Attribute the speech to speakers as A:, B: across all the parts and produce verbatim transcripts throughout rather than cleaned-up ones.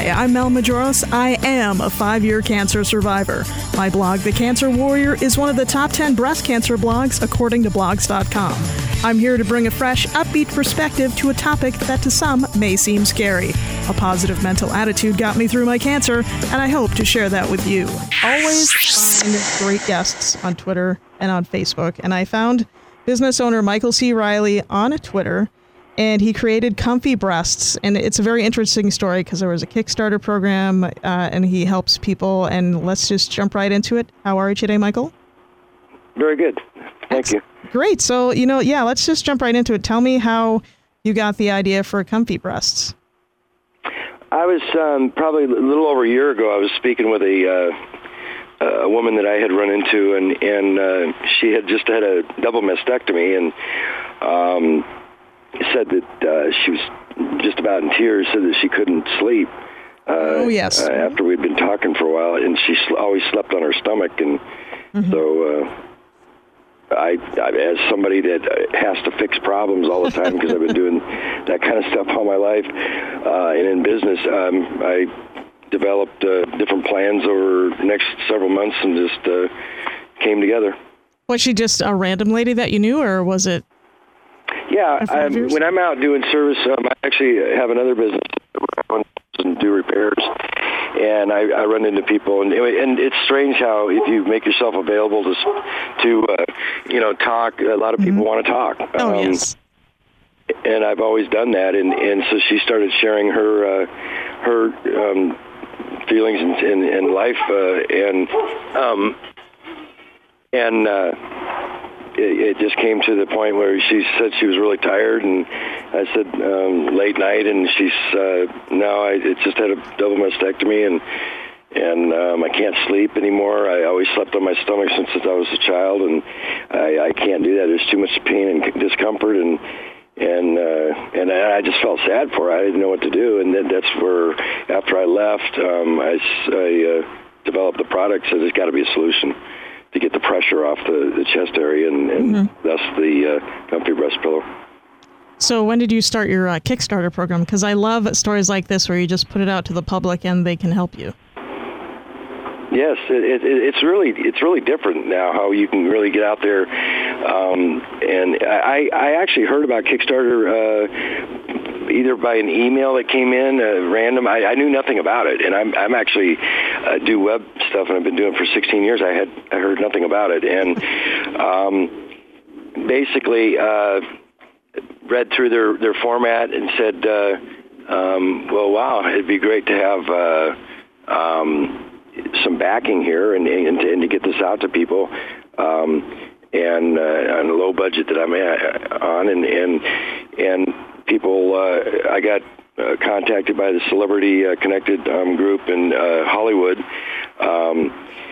A: Hi, I'm Mel Majoros. I am a five-year cancer survivor. My blog, The Cancer Warrior, is one of the top ten breast cancer blogs according to blogs dot com. I'm here to bring a fresh, upbeat perspective to a topic that to some may seem scary. A positive mental attitude got me through my cancer, and I hope to share that with you. Always find great guests on Twitter and on Facebook, and I found business owner Michael C. Riley on Twitter, and he created Comfy Breasts, and it's a very interesting story because there was a Kickstarter program, uh, and he helps people, and let's just jump right into it. How are you today, Michael?
B: Very good. Thank you.
A: Great. So, you know, yeah, let's just jump right into it. Tell me how you got the idea for Comfy Breasts.
B: I was um, probably a little over a year ago, I was speaking with a uh, a woman that I had run into, and, and uh, she had just had a double mastectomy, and um, said that uh, she was just about in tears, said that she couldn't sleep. Uh,
A: oh, yes.
B: Uh, after we'd been talking for a while, and she sl- always slept on her stomach, and mm-hmm. so... Uh, I, I, as somebody that has to fix problems all the time because I've been doing that kind of stuff all my life, uh, and in business, um, I developed uh, different plans over the next several months and just uh, came together. Was
A: she just a random lady that you knew, or was it?
B: Yeah, I'm, when I'm out doing service, um, I actually have another business and do repairs. And I, I run into people, and, and it's strange how if you make yourself available to, to uh, you know, talk, a lot of people mm-hmm. want to talk.
A: Oh, um, yes.
B: And I've always done that, and, and so she started sharing her uh, her um, feelings in, in, in life, uh, and um, and uh, it, it just came to the point where she said she was really tired, and I said um, late night, and she's uh, now I it's just had a double mastectomy, and and um, I can't sleep anymore. I always slept on my stomach since I was a child, and I, I can't do that. There's too much pain and discomfort, and and uh, and I just felt sad for her. I didn't know what to do, and then that's where after I left, um, I, I uh, developed the product. So there's got to be a solution to get the pressure off the, the chest area, and, and mm-hmm. thus the uh, Comfy Breast Pillow.
A: So when did you start your uh, Kickstarter program? Because I love stories like this where you just put it out to the public and they can help you.
B: Yes, it, it, it's really it's really different now how you can really get out there. Um, and I, I actually heard about Kickstarter uh, either by an email that came in, uh, random. I, I knew nothing about it, and I'm I'm actually uh, do web stuff, and I've been doing it for sixteen years. I had I heard nothing about it, and um, basically uh, read through their, their format and said, uh, um, well, wow, it'd be great to have uh, um, some backing here and, and, and to get this out to people, um, and uh, on a low budget that I'm at, on, and and and people. Uh, I got uh, contacted by the Celebrity uh, Connected um, group in uh, Hollywood, um,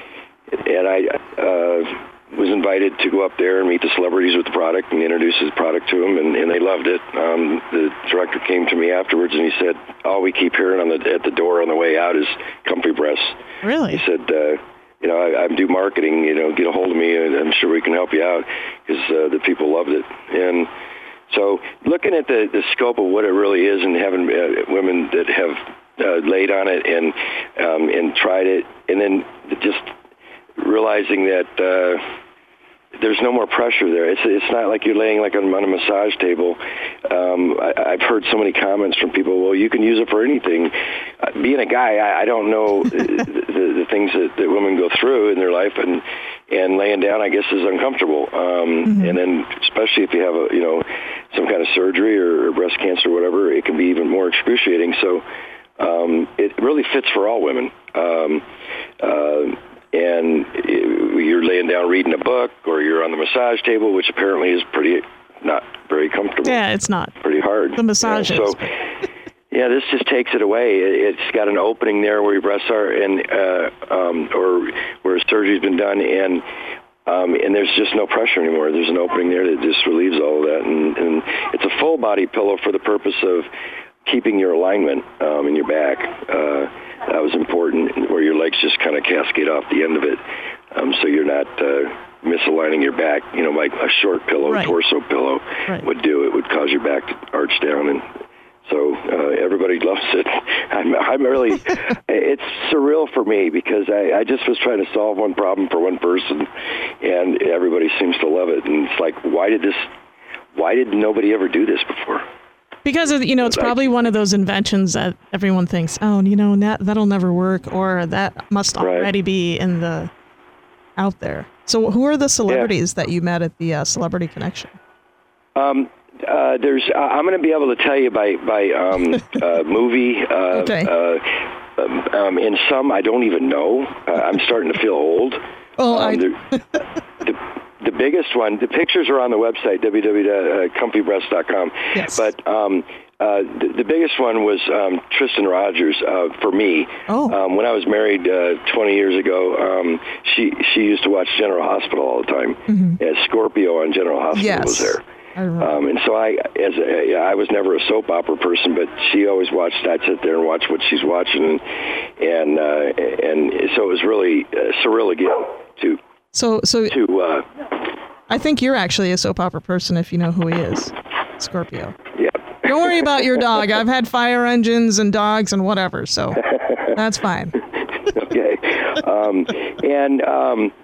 B: and I uh, was invited to go up there and meet the celebrities with the product and introduce the product to them, and, and they loved it. Um, the director came to me afterwards and he said, "All we keep hearing on the at the door on the way out is Comfy Breasts."
A: Really?
B: He said, uh, "You know, I, I do marketing. You know, get a hold of me, and I'm sure we can help you out," because uh, the people loved it. And so, looking at the, the scope of what it really is, and having uh, women that have uh, laid on it and um, and tried it, and then just realizing that uh, there's no more pressure there. It's it's not like you're laying like on, on a massage table. Um, I, I've heard so many comments from people, well, you can use it for anything. Uh, being a guy, I, I don't know the, the, the things that, that women go through in their life, and and laying down, I guess, is uncomfortable. Um, mm-hmm. And then especially if you have a you know some kind of surgery or, or breast cancer or whatever, it can be even more excruciating. So um, it really fits for all women. Um, uh, and you're laying down reading a book, or you're on the massage table, which apparently is pretty not very comfortable.
A: Yeah, it's not.
B: Pretty hard.
A: The massage
B: yeah, so, yeah, this just takes it away. It's got an opening there where your breasts are, and uh, um, or where surgery's been done, and um, and there's just no pressure anymore. There's an opening there that just relieves all of that, and, and it's a full body pillow for the purpose of keeping your alignment um, in your back. Uh, that was important, where your legs just kind of cascade off the end of it, um, so you're not uh, misaligning your back. You know, like a short pillow,
A: right.
B: torso pillow
A: right.
B: would do. It would cause your back to arch down, and So uh, everybody loves it. I'm, I'm really, it's surreal for me because I, I just was trying to solve one problem for one person, and everybody seems to love it. And it's like, why did this? Why did nobody ever do this before?
A: Because, you know, it's probably one of those inventions that everyone thinks, oh, you know, that, that'll never work, or that must already right. be in the out there. So who are the celebrities yeah. that you met at the uh, Celebrity Connection? Um.
B: Uh, there's. Uh, I'm going to be able to tell you by by um, uh, movie. Uh,
A: okay.
B: Uh, um, in some, I don't even know. Uh, I'm starting to feel old.
A: Oh, um,
B: I. the, the biggest one. The pictures are on the website w w w dot comfy breast dot com.
A: Yes.
B: But um, uh, the, the biggest one was um, Tristan Rogers uh, for me.
A: Oh.
B: Um, when I was married uh, twenty years ago, um, she she used to watch General Hospital all the time. Mm-hmm. As Scorpio on General Hospital
A: yes.
B: was there.
A: Um,
B: and so I, as a, I was never a soap opera person, but she always watched. I'd sit there and watch what she's watching, and and, uh, and so it was really uh, surreal again to.
A: So so.
B: To. Uh,
A: I think you're actually a soap opera person if you know who he is, Scorpio.
B: Yeah.
A: Don't worry about your dog. I've had fire engines and dogs and whatever, so that's fine.
B: Okay. Um, and. Um,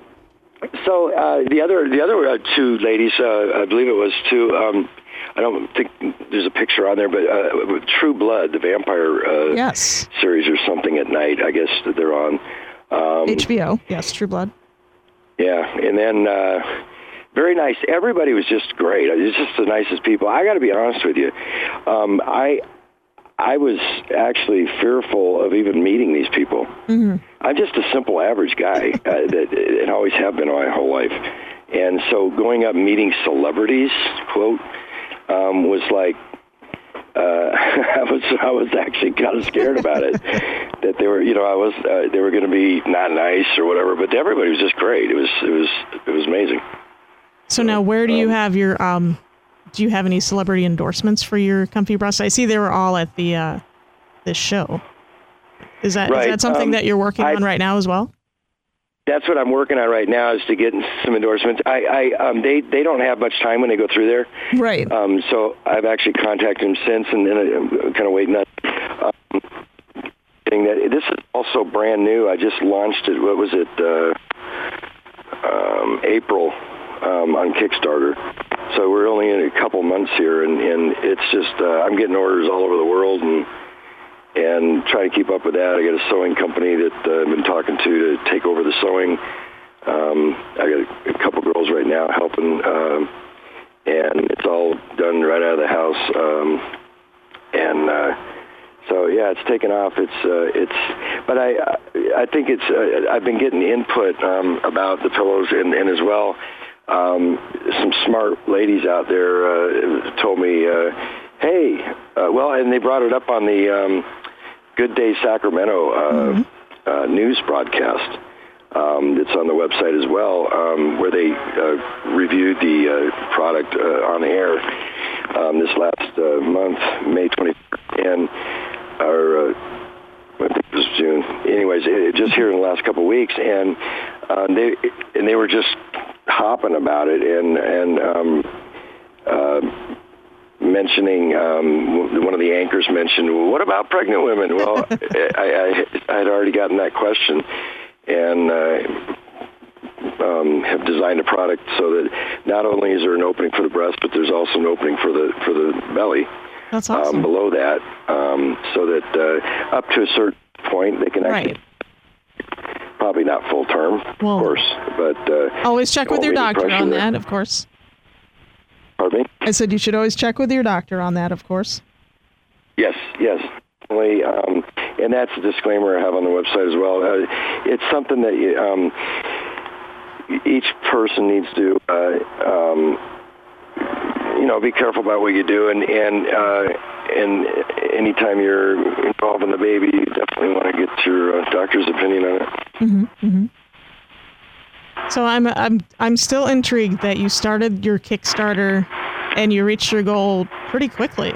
B: So uh, the other the other uh, two ladies, uh, I believe it was two. Um, I don't think there's a picture on there, but uh, True Blood, the vampire uh,
A: yes.
B: series or something at night. I guess that they're on
A: um, H B O. Yes, True Blood.
B: Yeah, and then uh, very nice. Everybody was just great. It's just the nicest people. I got to be honest with you. Um, I. I was actually fearful of even meeting these people. Mm-hmm. I'm just a simple average guy, uh, that, and always have been my whole life. And so going up and meeting celebrities, quote, um, was like, uh, I was I was actually kind of scared about it. That they were, you know, I was uh, they were going to be not nice or whatever. But everybody was just great. It was it was it was amazing.
A: So now, where do you have your? Um Do you have any celebrity endorsements for your Comfy Breast? I see they were all at the uh, this show. Is that
B: right.
A: is that something
B: um,
A: that you're working
B: I,
A: on right now as well?
B: That's what I'm working on right now, is to get some endorsements. I, I um, they they don't have much time when they go through there,
A: right?
B: Um, so I've actually contacted them since, and then I'm kind of waiting on. Um, getting that. This is also brand new. I just launched it. What was it? Uh, um, April um, on Kickstarter. So we're only in a couple months here, and, and it's just, uh, I'm getting orders all over the world and and trying to keep up with that. I got a sewing company that uh, I've been talking to to take over the sewing. Um, I got a, a couple girls right now helping, um, and it's all done right out of the house. Um, and uh, so, yeah, it's taken off. It's, uh, it's, but I I think it's, uh, I've been getting input um, about the pillows, and, and as well, Um, some smart ladies out there uh, told me, uh, hey, uh, well, and they brought it up on the um, Good Day Sacramento uh, mm-hmm. uh, news broadcast um, that's on the website as well, um, where they uh, reviewed the uh, product uh, on air um, this last uh, month, May twenty-first, and or, uh, I think it was June. Anyways, it, just here in the last couple of weeks, and uh, they and they were just hopping about it, and and um, uh, mentioning um, one of the anchors mentioned, well, what about pregnant women? Well, I, I I had already gotten that question, and uh, um, have designed a product so that not only is there an opening for the breast, but there's also an opening for the for the belly.
A: That's awesome.
B: Um, below that, um, so that uh, up to a certain point they can actually.
A: Right.
B: Probably not full term,
A: well,
B: of course, but uh,
A: always check with your doctor on that, of course.
B: Pardon me?
A: I said you should always check with your doctor on that, of course.
B: Yes, yes, um, and that's a disclaimer I have on the website as well. Uh, it's something that you, um, each person needs to, uh, um, you know, be careful about what you do, and and uh, and anytime you're involved in the baby, you definitely want to get your uh, doctor's opinion on it.
A: Mm-hmm, mm-hmm. So I'm I'm I'm still intrigued that you started your Kickstarter and you reached your goal pretty quickly.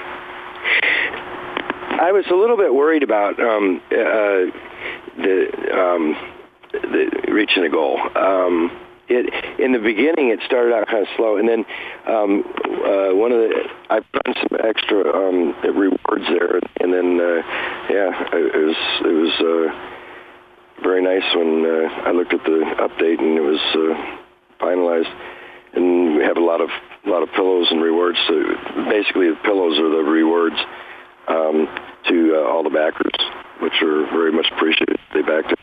B: I was a little bit worried about um, uh, the, um, the reaching a goal, um, it in the beginning it started out kind of slow, and then um, uh, one of the I put on some extra um, rewards there, and then uh, yeah, it was it was uh, very nice when uh, I looked at the update and it was uh, finalized, and we have a lot of a lot of pillows and rewards. So basically, the pillows are the rewards um, to uh, all the backers, which are very much appreciated. They backed it.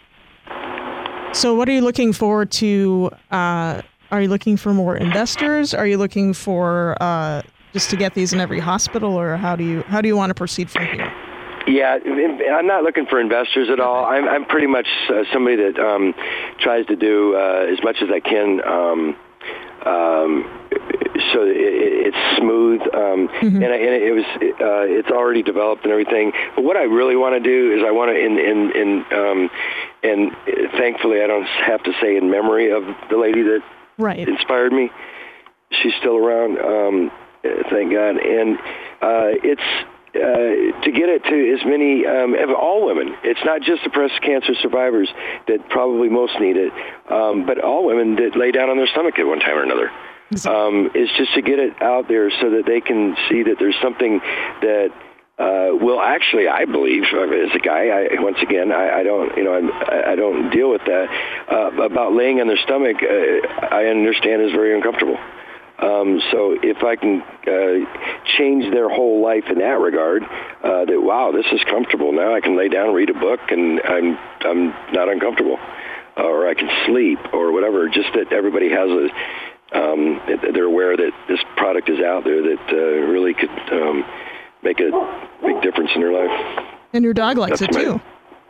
A: So what are you looking for to, uh, are you looking for more investors? Are you looking for uh, just to get these in every hospital, or how do you how do you want to proceed from here?
B: Yeah, I'm not looking for investors at all. I'm, I'm pretty much uh, somebody that um, tries to do uh, as much as I can um, um, so it, it's smooth, um, mm-hmm. and, I, and it was uh, it's already developed and everything. But what I really want to do is I want to in in, in um, and thankfully I don't have to say in memory of the lady that
A: right.
B: inspired me. She's still around, um, thank God, and uh, it's. Uh, to get it to as many, um, of all women. It's not just the breast cancer survivors that probably most need it, um, but all women that lay down on their stomach at one time or another. Um, it's just to get it out there so that they can see that there's something that uh, will actually, I believe, as a guy, I, once again, I, I don't, you know, I'm, I don't deal with that. Uh, about laying on their stomach, uh, I understand is very uncomfortable. Um, so if I can uh, change their whole life in that regard, uh, that wow, this is comfortable. Now I can lay down, read a book, and I'm I'm not uncomfortable, uh, or I can sleep, or whatever. Just that everybody has a, um, they're aware that this product is out there that uh, really could um, make a big difference in their life.
A: And your dog likes That's it too.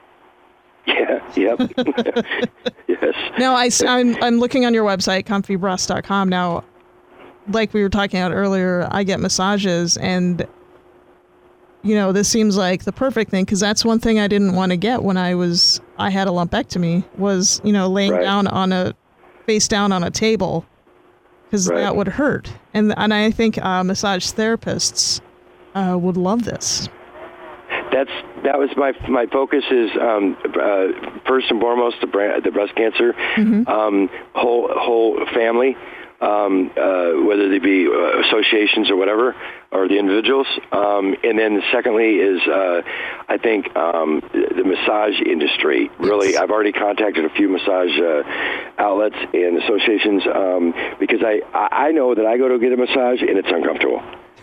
B: Yeah. Yep. Yes.
A: Now I, I'm I'm looking on your website, comfy breast dot com now. Like we were talking about earlier, I get massages, and, you know, this seems like the perfect thing, because that's one thing I didn't want to get when I was, I had a lumpectomy, was, you know, laying right. down on a, face down on a table, because right. that would hurt. And and I think uh, massage therapists uh, would love this.
B: That's that was my my focus is um, uh, first and foremost the, bra- the breast cancer mm-hmm. um, whole whole family. Um, uh, whether they be uh, associations or whatever, or the individuals. Um, and then secondly is, uh, I think, um, the massage industry. Really, I've already contacted a few massage uh, outlets and associations um, because I, I know that I go to get a massage and it's uncomfortable.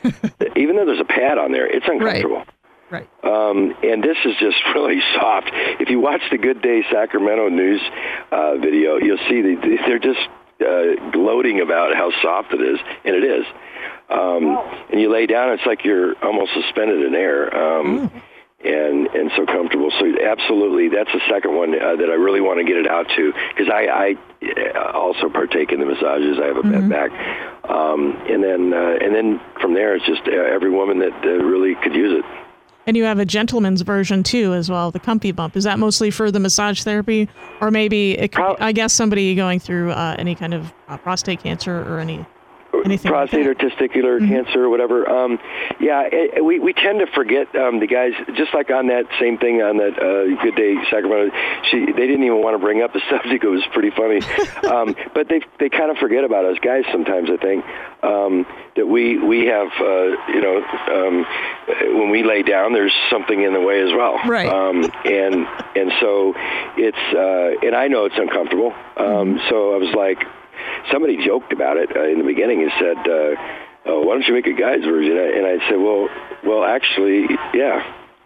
B: Even though there's a pad on there, it's uncomfortable.
A: Right. Right.
B: Um, and this is just really soft. If you watch the Good Day Sacramento news uh, video, you'll see that they're just Uh, gloating about how soft it is, and it is. Um, and you lay down, it's like you're almost suspended in air, um, mm. and and so comfortable. So absolutely, that's the second one uh, that I really want to get it out to, because I, I also partake in the massages. I have a mm-hmm. bad back, um, and then uh, and then from there, it's just uh, every woman that uh, really could use it.
A: And you have a gentleman's version, too, as well, the Comfy Bump. Is that mostly for the massage therapy? Or maybe, it could, Pro- I guess, somebody going through uh, any kind of uh, prostate cancer or any anything
B: prostate
A: like
B: or testicular mm-hmm. cancer or whatever. Um, yeah, it, we, we tend to forget um, the guys, just like on that same thing on that uh, Good Day Sacramento, she, they didn't even want to bring up the subject. It was pretty funny. um, but they they kind of forget about us guys sometimes, I think, um, that we, we have, uh, you know, um, when we lay down, there's something in the way as well.
A: Right. Um,
B: and, and so it's, uh, and I know it's uncomfortable. Um, mm-hmm. So I was like, somebody joked about it uh, in the beginning and said, uh, oh, why don't you make a guy's version? And I said, well, well, actually, yeah,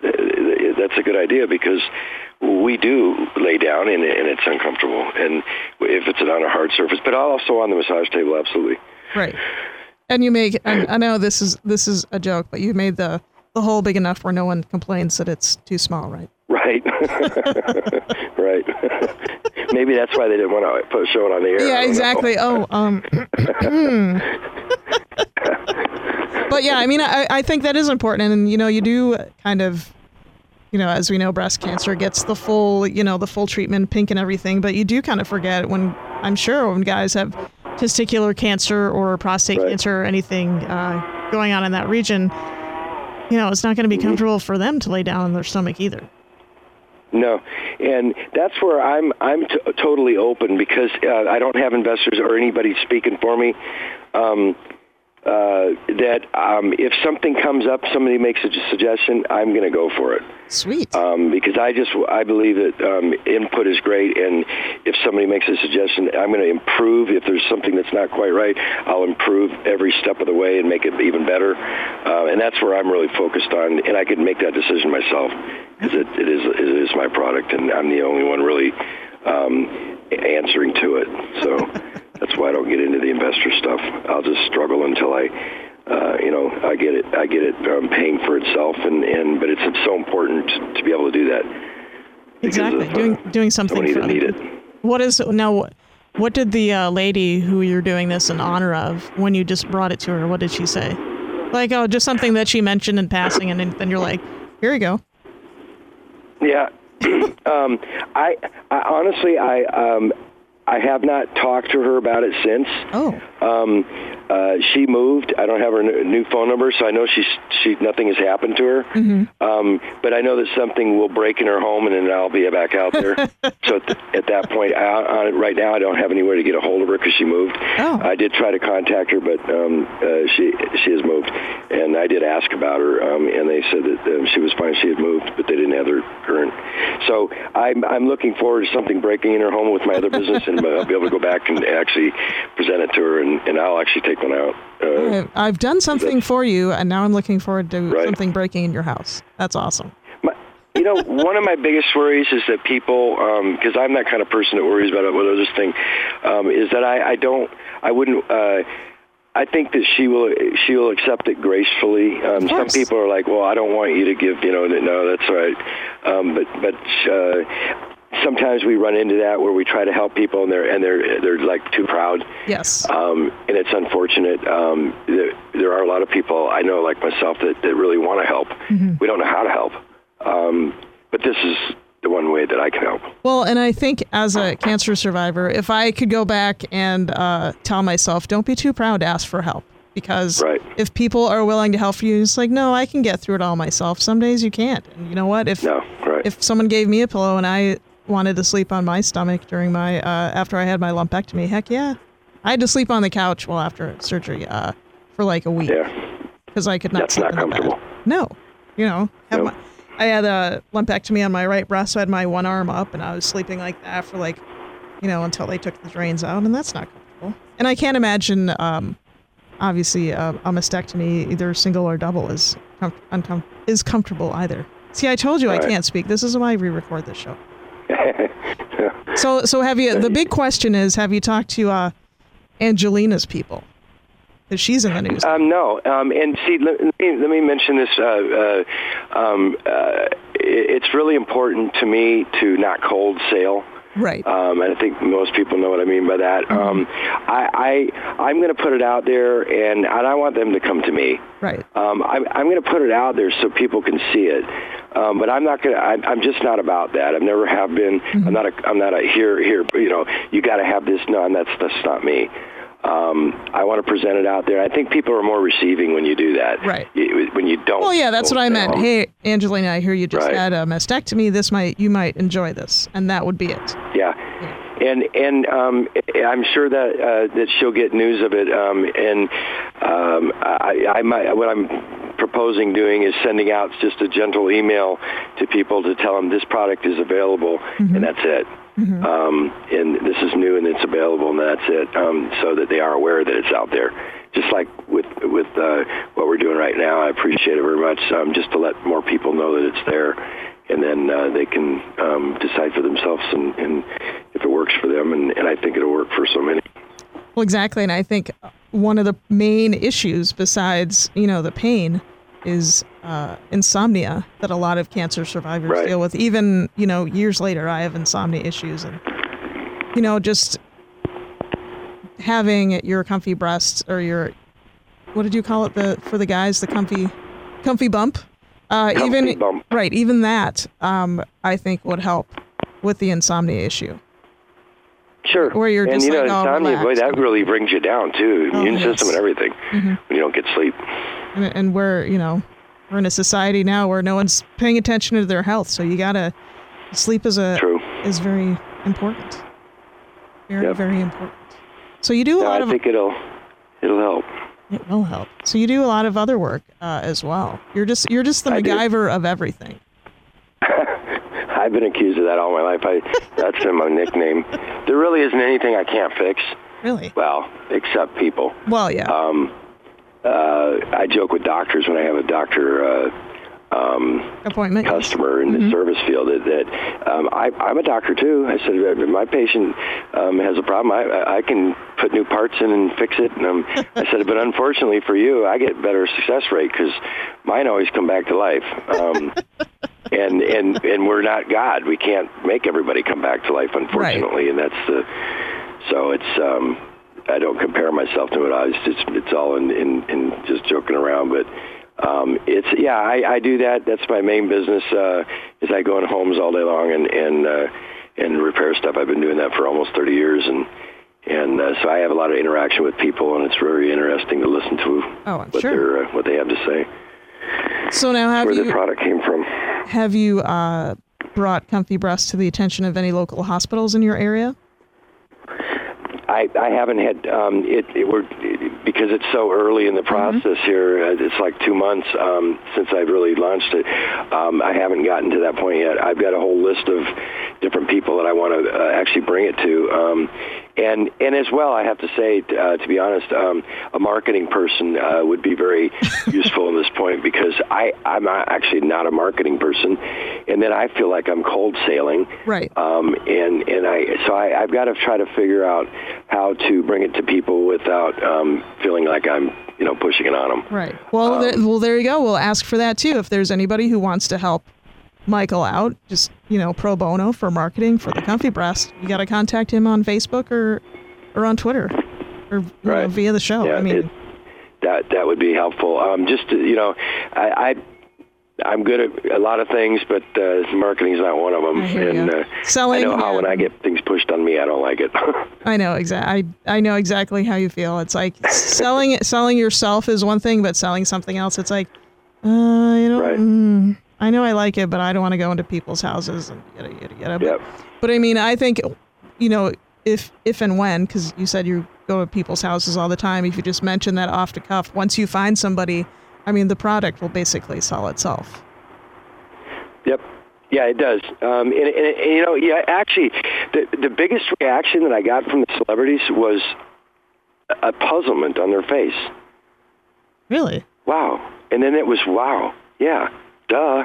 B: that's a good idea, because we do lay down and, and it's uncomfortable. And if it's on a hard surface, but also on the massage table, absolutely.
A: Right. And you make, I, I know this is this is a joke, but you made the, the hole big enough where no one complains that it's too small, right?
B: Right. Right. Maybe that's why they didn't want to put, show it on the air.
A: Yeah, exactly. Know. Oh, um. But yeah, I mean, I, I think that is important. And, you know, you do kind of, you know, as we know, breast cancer gets the full, you know, the full treatment, pink and everything. But you do kind of forget when, I'm sure, when guys have testicular cancer or prostate right. cancer or anything uh, going on in that region, you know, it's not going to be comfortable for them to lay down on their stomach either.
B: No, and that's where I'm I'm t- totally open because uh, I don't have investors or anybody speaking for me. Um, uh, that um, if something comes up, somebody makes a suggestion, I'm going to go for it.
A: Sweet.
B: Um, because I just I believe that um, input is great, and if somebody makes a suggestion, I'm going to improve. If there's something that's not quite right, I'll improve every step of the way and make it even better. Uh, and that's where I'm really focused on, and I can make that decision myself because it, it is it is my product, and I'm the only one really um, answering to it. So that's why I don't get into the investor stuff. I'll just struggle until I. Uh, you know, I get it. I get it um, paying for itself, and, and but it's, it's so important to be able to do that.
A: Exactly,
B: of,
A: doing
B: uh,
A: doing something
B: so
A: for
B: need
A: other
B: it.
A: What is now? What did the uh, lady who you're doing this in honor of, when you just brought it to her, what did she say? Like, oh, just something that she mentioned in passing, and then you're like, here you go.
B: Yeah, um, I, I honestly, I um, I have not talked to her about it since.
A: Oh.
B: Um, uh, she moved. I don't have her new phone number, so I know she's she nothing has happened to her.
A: Mm-hmm.
B: Um, but I know that something will break in her home, and then I'll be back out there. So at, the, at that point, I, I, right now, I don't have anywhere to get a hold of her because she moved.
A: Oh.
B: I did try to contact her, but um, uh, she she has moved, and I did ask about her, um, and they said that um, she was fine. She had moved, but they didn't have her current. So I'm I'm looking forward to something breaking in her home with my other business, and I'll be able to go back and actually present it to her, and, and I'll actually take one out. Uh,
A: I've done something for you, and now I'm looking forward to
B: right.
A: something breaking in your house. That's awesome.
B: My, you know, one of my biggest worries is that people, because um, I'm that kind of person that worries about it with this thing, um, is that I, I don't, I wouldn't. Uh, I think that she will she will accept it gracefully. Um, some people are like, well, I don't want you to give, you know, no, that's all right. Um, but but uh, sometimes we run into that where we try to help people and they're and they're they're like too proud.
A: Yes.
B: Um, and it's unfortunate. Um, there, there are a lot of people I know, like myself, that, that really want to help. Mm-hmm. We don't know how to help. Um, but this is the one way that I can help.
A: Well, and I think as a cancer survivor, if I could go back and uh, tell myself, don't be too proud to ask for help. Because
B: right.
A: if people are willing to help you, it's like, no, I can get through it all myself. Some days you can't. And you know what? If
B: no, right.
A: if someone gave me a pillow and I wanted to sleep on my stomach during my, uh, after I had my lumpectomy, heck yeah. I had to sleep on the couch well after surgery uh, for like a week.
B: Yeah.
A: Because I could not
B: That's
A: sleep
B: not
A: in the
B: comfortable.
A: bed. No. You know, have
B: nope.
A: my, I had a lumpectomy on my right breast, so I had my one arm up, and I was sleeping like that for like, you know, until they took the drains out, and that's not comfortable. And I can't imagine, um, obviously, uh, a mastectomy, either single or double, is com- uncom- is comfortable either. See, I told you
B: All
A: I
B: right.
A: can't speak. This is why we record this show. so, so have you? The big question is, have you talked to uh, Angelina's people? Because she's in the news.
B: Um, no, um, and see, let, let, me, let me mention this. Uh, uh, um, uh, it, it's really important to me to not cold sale.
A: Right.
B: Um, and I think most people know what I mean by that. Mm-hmm. Um, I, I, I'm going to put it out there, and, and I want them to come to me.
A: Right.
B: Um, I'm, I'm going to put it out there so people can see it. Um, but I'm not going to. I'm just not about that. I've never have been. Mm-hmm. I'm not a. I'm not a here. Here. You know. You got to have this. No, and that's that's not me. Um, I want to present it out there. I think people are more receiving when you do that.
A: Right.
B: You, when you don't.
A: Well, yeah, that's what I meant.
B: Them.
A: Hey, Angelina, I hear you just
B: right.
A: had a mastectomy. This might you might enjoy this, and that would be it.
B: Yeah. yeah. And and um, I'm sure that uh, that she'll get news of it. Um, and um, I, I might what I'm proposing doing is sending out just a gentle email to people to tell them this product is available, mm-hmm. and that's it. Mm-hmm. Um, and this is new and it's available, and that's it, um, so that they are aware that it's out there. Just like with with uh, what we're doing right now, I appreciate it very much, um, just to let more people know that it's there, and then uh, they can um, decide for themselves and, and if it works for them, and, and I think it'll work for so many.
A: Well, exactly, and I think one of the main issues besides, you know, the pain is uh, insomnia that a lot of cancer survivors
B: right.
A: deal with. Even, you know, years later, I have insomnia issues. And, you know, just having your comfy breasts or your, what did you call it the for the guys, the comfy comfy bump? Uh,
B: comfy
A: even
B: bump.
A: Right, even that, um, I think, would help with the insomnia issue.
B: Sure.
A: Where you're
B: and,
A: just
B: you know,
A: like,
B: insomnia,
A: oh,
B: boy, that really brings you down, too.
A: Oh,
B: Immune
A: yes.
B: system and everything,
A: mm-hmm.
B: when you don't get sleep.
A: And, and we're, you know, we're in a society now where no one's paying attention to their health, so you gotta Sleep is a
B: True.
A: is very important. Very,
B: yep.
A: very important. So you do a
B: no,
A: lot
B: I
A: of...
B: I think it'll, it'll help.
A: It will help. So you do a lot of other work uh, as well. You're just you're just the
B: I
A: MacGyver
B: do.
A: of everything.
B: I've been accused of that all my life. I, that's been my nickname. There really isn't anything I can't fix.
A: Really?
B: Well, except people.
A: Well, yeah.
B: Um, uh, I joke with doctors when I have a doctor uh, um,
A: appointment
B: customer in
A: mm-hmm.
B: the service field that, that um, I, I'm a doctor too. I said, if my patient um, has a problem, I, I can put new parts in and fix it. And um, I said, but unfortunately for you, I get better success rate because mine always come back to life. Um, and and and we're not God. We can't make everybody come back to life, unfortunately. Right. And that's the so it's. Um, I don't compare myself to it. I was just, it's all in, in, in just joking around, but um, it's yeah. I, I do that. That's my main business. Uh, is I go in homes all day long and and uh, and repair stuff. I've been doing that for almost thirty years, and and uh, so I have a lot of interaction with people, and it's very interesting to listen to
A: oh, I'm
B: what
A: sure.
B: they're uh, what they have to say.
A: So now, have
B: where
A: you
B: the product came from?
A: Have you uh, brought Comfy Breast to the attention of any local hospitals in your area?
B: I, I haven't had um, it, it. We're because it's so early in the process mm-hmm. here. Uh, it's like two months um, since I've really launched it. Um, I haven't gotten to that point yet. I've got a whole list of different people that I want to uh, actually bring it to. Um, and and as well, I have to say, uh, to be honest, um, a marketing person uh, would be very useful in this point because I I'm not actually not a marketing person, and then I feel like I'm cold sailing.
A: Right.
B: Um, and and I so I, I've got to try to figure out how to bring it to people without um, feeling like I'm, you know, pushing it on them.
A: Right. Well, um, there, well, there you go. We'll ask for that too. If there's anybody who wants to help Michael out, just, you know, pro bono for marketing for the Comfy Breast, you got to contact him on Facebook or or on Twitter or
B: right.
A: know, via the show.
B: Yeah,
A: I mean,
B: it, that that would be helpful. Um, just to, you know, I. I I'm good at a lot of things, but uh, marketing is not one of them.
A: I hear
B: and
A: you.
B: uh,
A: Selling,
B: I know how
A: yeah.
B: when I get things pushed on me, I don't like it.
A: I know exactly. I I know exactly how you feel. It's like selling selling yourself is one thing, but selling something else, it's like, uh, you know,
B: right.
A: mm, I know I like it, but I don't want to go into people's houses and yada yada yada. But,
B: yep.
A: but I mean, I think, you know, if if and when, because you said you go to people's houses all the time, if you just mention that off the cuff, once you find somebody, I mean, the product will basically sell itself.
B: Yep. Yeah, it does. Um, and, and, and, you know, yeah, actually, the the biggest reaction that I got from the celebrities was a puzzlement on their face.
A: Really?
B: Wow. And then it was, wow, yeah, duh.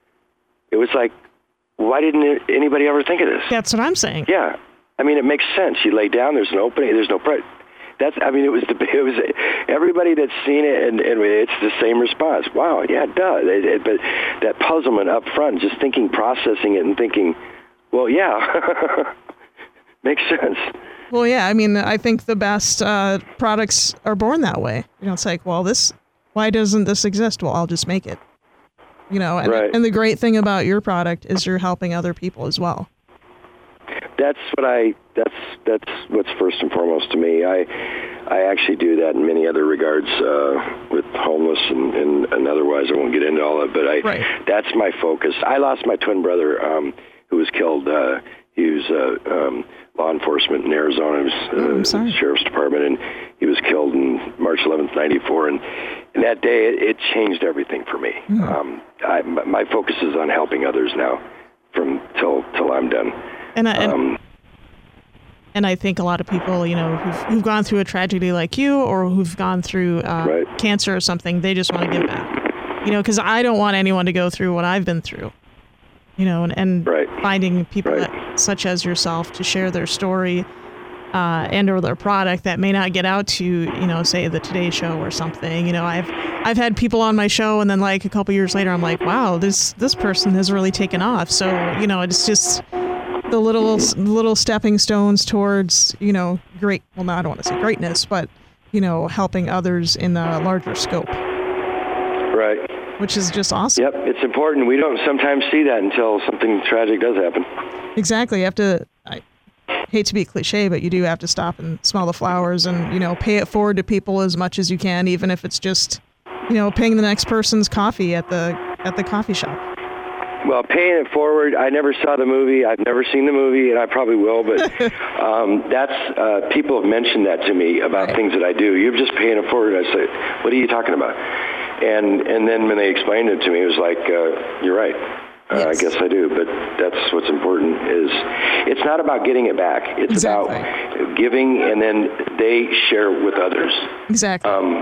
B: It was like, why didn't anybody ever think of this?
A: That's what I'm saying.
B: Yeah. I mean, it makes sense. You lay down, there's an opening, there's no... Pre- That's. I mean, it was the. It was everybody that's seen it, and, and it's the same response. Wow, yeah, duh. It, it, but that puzzlement up front, just thinking, processing it, and thinking, well, yeah, makes sense.
A: Well, yeah. I mean, I think the best uh, products are born that way. You know, it's like, well, this. Why doesn't this exist? Well, I'll just make it. You know, and,
B: right.
A: and the great thing about your product is you're helping other people as well.
B: That's what I. That's that's what's first and foremost to me. I I actually do that in many other regards uh, with homeless and, and, and otherwise. I won't get into all of it, but I
A: right.
B: that's my focus. I lost my twin brother um, who was killed. Uh, he was uh, um, law enforcement in Arizona. He was uh,
A: oh,
B: sheriff's department, and he was killed on March eleventh, ninety-four. And, and that day, it, it changed everything for me. Mm. Um, I, my focus is on helping others now, from till till I'm done.
A: And I, and,
B: um,
A: and I think a lot of people, you know, who've, who've gone through a tragedy like you, or who've gone through uh,
B: right.
A: cancer or something, they just want to give back. You know, because I don't want anyone to go through what I've been through. You know, and, and
B: right.
A: finding people
B: right.
A: that, such as yourself, to share their story uh, and or their product that may not get out to, you know, say the Today Show or something. You know, I've I've had people on my show, and then like a couple years later, I'm like, wow, this this person has really taken off. So, you know, it's just the little little stepping stones towards, you know, great. Well, no, I don't want to say greatness, but, you know, helping others in a larger scope.
B: Right.
A: Which is just awesome.
B: Yep, it's important. We don't sometimes see that until something tragic does happen.
A: Exactly. You have to, I hate to be cliche, but you do have to stop and smell the flowers and, you know, pay it forward to people as much as you can, even if it's just, you know, paying the next person's coffee at the at the coffee shop.
B: Well, paying it forward, I never saw the movie. I've never seen the movie, and I probably will, but um, that's, uh, people have mentioned that to me about right. things that I do. You're just paying it forward. I say, what are you talking about? And and then when they explained it to me, it was like, uh, you're right. Uh, yes. I guess I do, but that's what's important is it's not about getting it back. It's exactly. about giving, and then they share with others.
A: Exactly.
B: Um,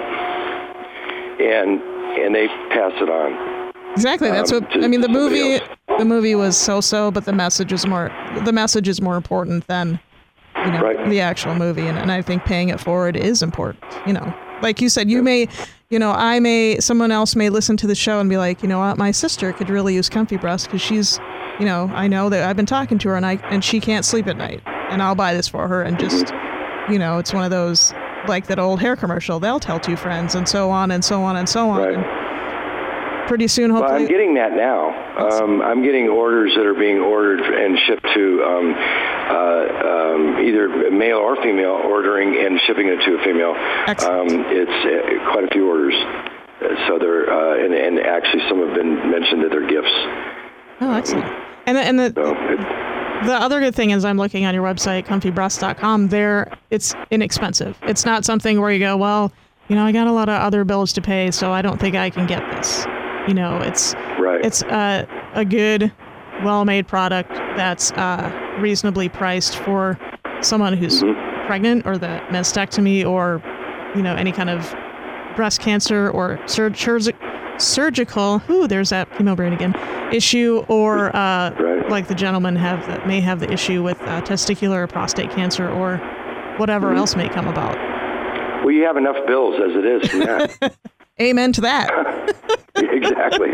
B: and and they pass it on.
A: Exactly. That's um, what I mean. The movie, else. the movie was so-so, but the message is more. The message is more important than, you know, right. the actual movie, and, and I think paying it forward is important. You know, like you said, you yeah. may, you know, I may, someone else may listen to the show and be like, you know what, my sister could really use Comfy Breast because she's, you know, I know that I've been talking to her and I and she can't sleep at night, and I'll buy this for her, and just, mm-hmm. you know, it's one of those like that old hair commercial. They'll tell two friends, and so on and so on and so on.
B: Right.
A: And, pretty soon, hopefully.
B: Well, I'm getting that now. Um, I'm getting orders that are being ordered and shipped to um, uh, um, either male or female, ordering and shipping it to a female.
A: Excellent.
B: Um, it's uh, quite a few orders. So they're, uh, and, and actually some have been mentioned that they're gifts.
A: Oh, excellent. Um, and the, and the,
B: so it,
A: the other good thing is I'm looking on your website, comfy breast dot com. There, it's inexpensive. It's not something where you go, well, you know, I got a lot of other bills to pay, so I don't think I can get this. You know, it's
B: right.
A: it's uh, a good, well-made product that's uh, reasonably priced for someone who's mm-hmm. pregnant, or the mastectomy, or, you know, any kind of breast cancer or sur- sur- surgical. Ooh, there's that female brain again. Issue, or uh,
B: right.
A: like the gentleman have the, may have the issue with uh, testicular or prostate cancer, or whatever mm-hmm. else may come about.
B: Well, you have enough bills as it is from that.
A: Amen to that.
B: Exactly.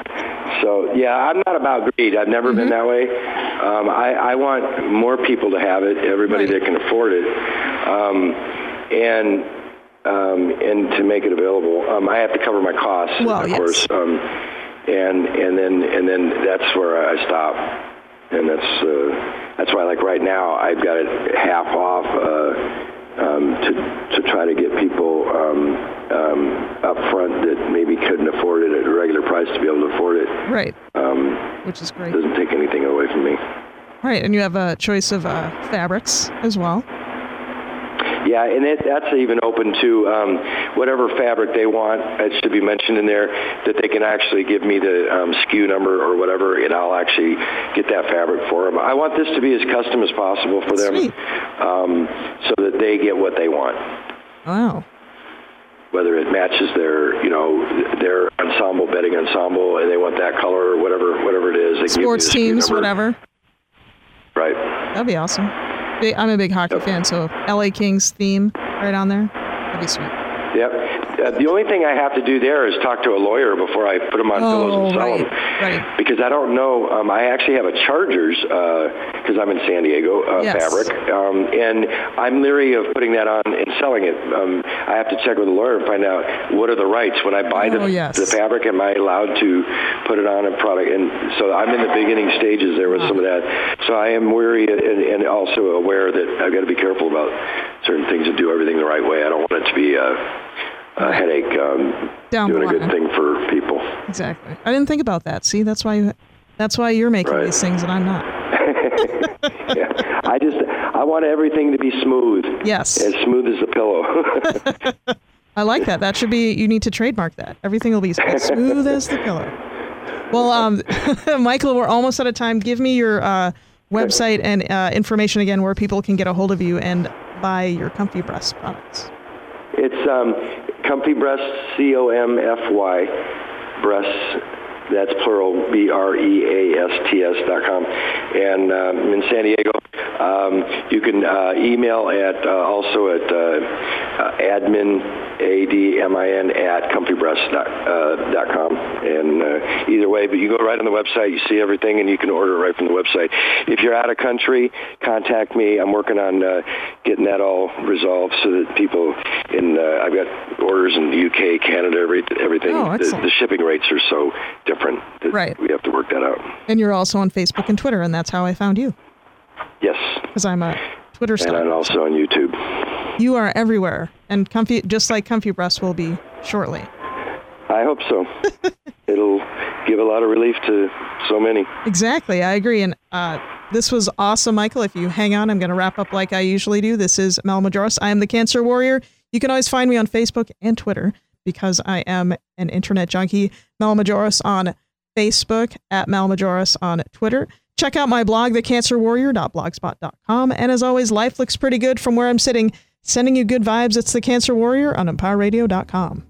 B: So, yeah, I'm not about greed. I've never mm-hmm. been that way. Um, I, I want more people to have it, everybody right. that can afford it, um, and um, and to make it available. Um, I have to cover my costs,
A: well,
B: of
A: yes.
B: course, um, and and then and then that's where I stop. And that's uh, that's why, like right now, I've got it half off uh, um, to to try to get people um, um, up front that maybe couldn't afford it at a regular price to be able to afford it.
A: Right.
B: Um,
A: Which is great.
B: Doesn't take anything away from me.
A: Right, and you have a choice of uh, fabrics as well.
B: Yeah, and it, that's even open to um, whatever fabric they want. It should be mentioned in there that they can actually give me the um, S K U number or whatever, and I'll actually get that fabric for them. I want this to be as custom as possible for them, um, so that they get what they want.
A: Wow.
B: Whether it matches their, you know, their ensemble, bedding ensemble, and they want that color or whatever, whatever it is. They
A: Sports
B: give me the
A: teams,
B: S K U number.
A: whatever.
B: Right.
A: That'd be awesome. I'm a big hockey yep. fan, so L A Kings theme right on there. That'd be sweet.
B: Yep. Uh, the only thing I have to do there is talk to a lawyer before I put them on
A: oh,
B: pillows and sell
A: right,
B: them.
A: Right.
B: Because I don't know. Um, I actually have a Chargers, because uh, I'm in San Diego, uh,
A: yes.
B: fabric. Um, and I'm leery of putting that on and selling it. Um, I have to check with a lawyer and find out what are the rights. When I buy
A: oh,
B: the,
A: yes.
B: the fabric, am I allowed to put it on a product? And so I'm in the beginning stages there with wow. some of that. So I am weary and, and also aware that I've got to be careful about certain things and do everything the right way. I don't want it to be a, a headache um,
A: Down
B: doing a good thing for people.
A: Exactly. I didn't think about that. See, that's why you, that's why you're making
B: right.
A: these things and I'm not.
B: yeah. I just I want everything to be smooth.
A: Yes.
B: As smooth as the pillow.
A: I like that. That should be, you need to trademark that. Everything will be as smooth as the pillow. Well, um, Michael, we're almost out of time. Give me your uh, website and uh, information again where people can get a hold of you and buy your Comfy Breast products. It's
B: um, Comfy Breast, C O M F Y, breasts, that's plural, B R E A S T S dot com. And um, in San Diego, um, you can uh, email at uh, also at uh, uh, admin, A D M I N, at comfy breast dot com. And uh, either way, but you go right on the website, you see everything, and you can order it right from the website. If you're out of country, contact me. I'm working on uh, getting that all resolved so that people in, uh, I've got orders in the U K, Canada, every, everything.
A: Oh,
B: the, the shipping rates are so different that
A: right.
B: we have to work that out.
A: And you're also on Facebook and Twitter, and that's how I found you.
B: Yes.
A: Because I'm a Twitter star.
B: And I'm also on YouTube.
A: You are everywhere, and Comfy, just like Comfy Breast will be shortly.
B: I hope so. it'll give a lot of relief to so many.
A: Exactly. I agree. And uh, this was awesome, Michael. If you hang on, I'm going to wrap up like I usually do. This is Mel Majoros. I am the Cancer Warrior. You can always find me on Facebook and Twitter because I am an internet junkie. Mel Majoros on Facebook, at Mel Majoros on Twitter. Check out my blog, the cancer warrior dot blogspot dot com. And as always, life looks pretty good from where I'm sitting. Sending you good vibes. It's the Cancer Warrior on empire radio dot com.